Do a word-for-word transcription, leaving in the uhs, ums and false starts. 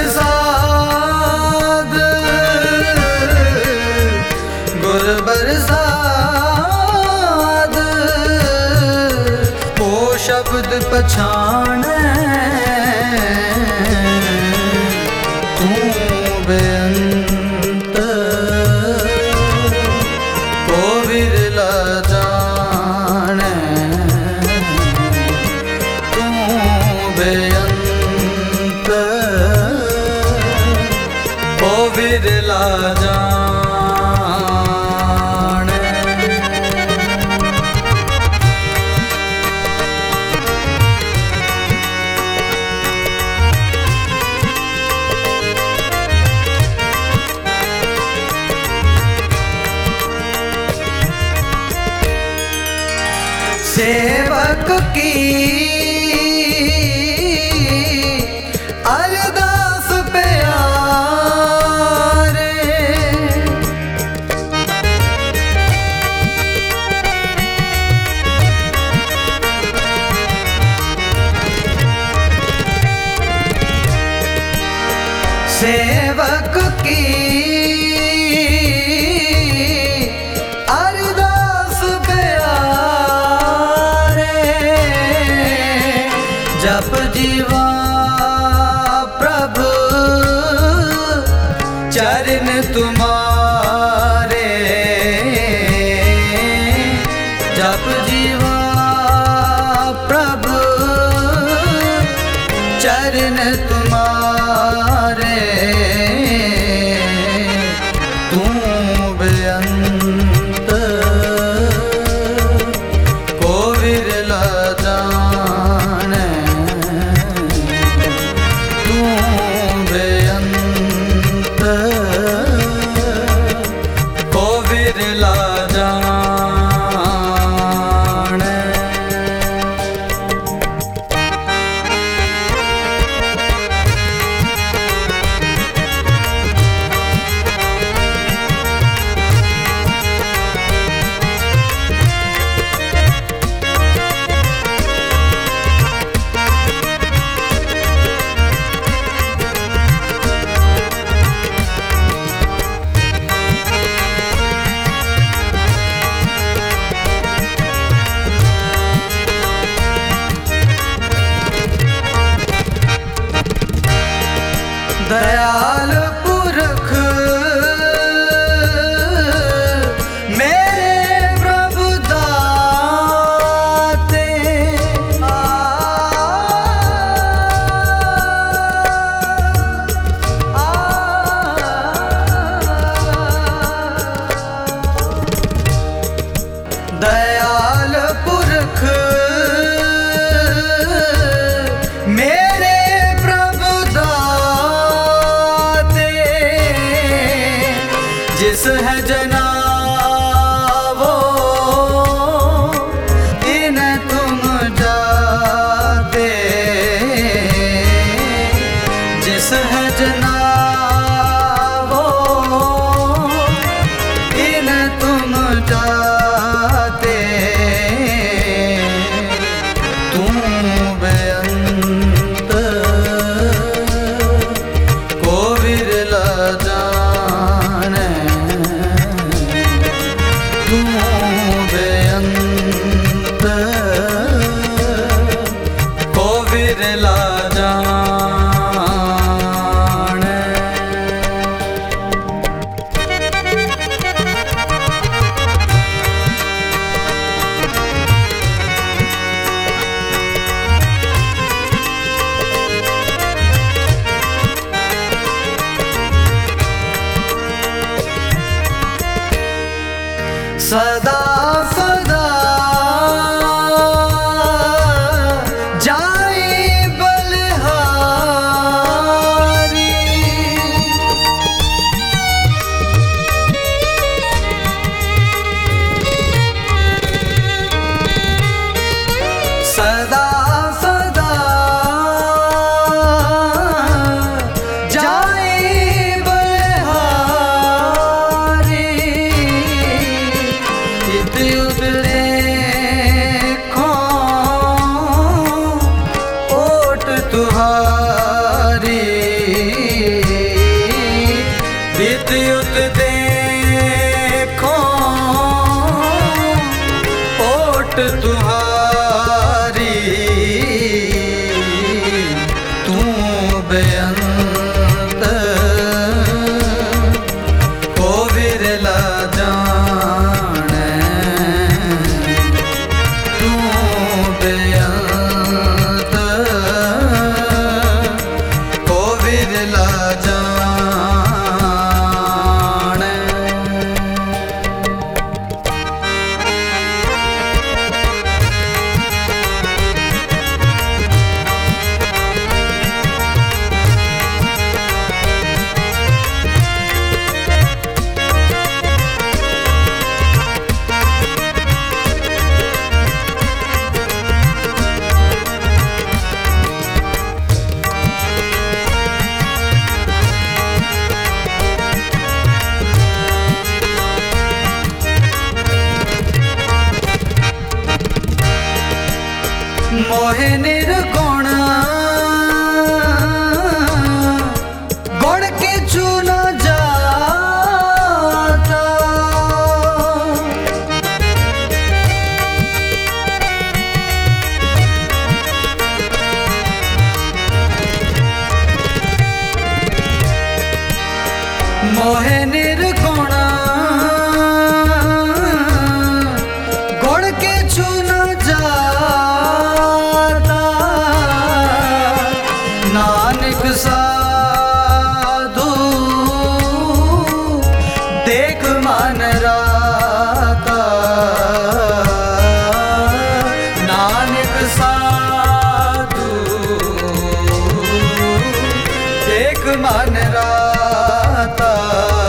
बरसाद गुर बरसाद ओ शब्द पछाणे तू बेअंत को विरला जाने तू बेअंत को विरला जाने। सेवक की अरदास प्यारे सेवक की जप जीवा प्रभु चरण तुम्हारे जप जीवा प्रभु चरण तुम्हारे तू बेअंत को विरला जाने को विरला जाने। दयाल पुरख मेरे प्रभु दाते आ, आ, दयाल पुरख मेरे जिस है जना वो इन्हें तुम जाते जिस है जना वो इन्हें तुम जाते तुम बेअंत को विरला जाने तू बेअंत को विरला जाने। सदा सदा जाए बलिहारी सदा सदा जाए बलिहारी बिरला जाने। मोहे निर्गुण गुण के चुना जाता। मोहे निर्गुण गुण के चुना जाता। नानक साधु देख मन राता। नानक साधु देख मन राता।